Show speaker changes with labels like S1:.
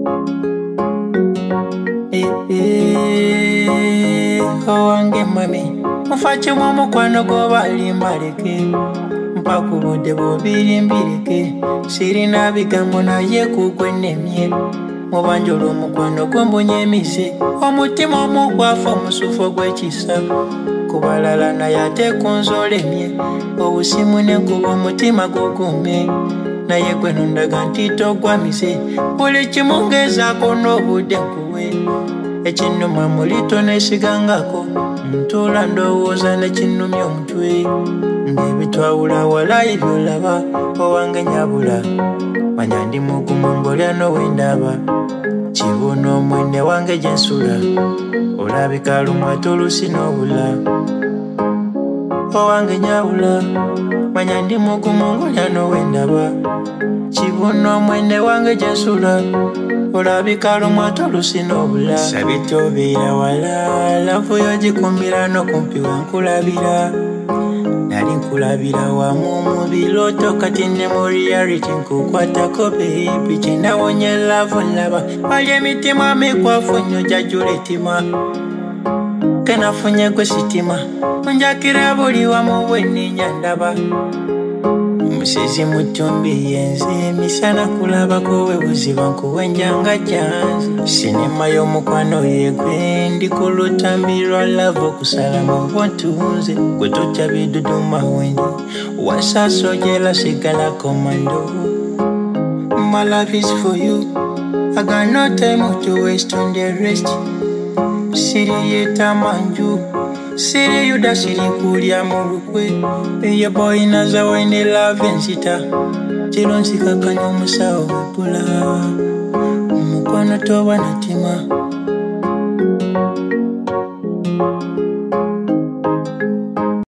S1: Owange mami mufache mukwano gw'obali mbaleke mpakubudde bw'obiri mbireke sirina bigambo naye kugwe nnemye mubanjula omukwano gw'embunye emise omutima omugwafu omusufo gw'ekisa kubalala naye ate kunzolemye obusimu n'enkuba omutima gugume naye gwe nondaga nti togwamise buli kimu ngezaako n'obudde nkuwe ekinnuma mulito nesigangako ntula ndowooza nekinnumya omutwe ng'ebitwawula wala ebyolaba owange nyabula manya ndi mugumu ng'olya n'owendaba kibuno mwene wange gyensula olabika lumwata olusi n'obula owange nyabula manya ndi mugumu ng'olya n'owendaba kibuno mwene wange gyensula olabika lumwata olusi n'obula sabitobeera wala lavuyo gikumbira n'okumpi wankulabira nali nkulabira wamu mu biroto kati ne mu reality nkukwatako beebi kinawonye lavu nlaba wali emitima mikwafu nnyo jajula etima kenafunye gwe sitima onjakira buli wamu bwenninya ndaba musizi mutumbi yenze misana kulabako we buziba nkuwenjanga janzi sinema y'omukwano yegwe ndi ku lutambi lwa lava okusala mu bwontunze gwe totya biduduma wendi wasasojera sigala komando. My life is for you, I got no time to waste on the rest. Siri yeta manju siri yuda siri kulya mulukwe eyo boy naza wine love nsita chiro nsika kanyo musawo wepula mukwano toba natima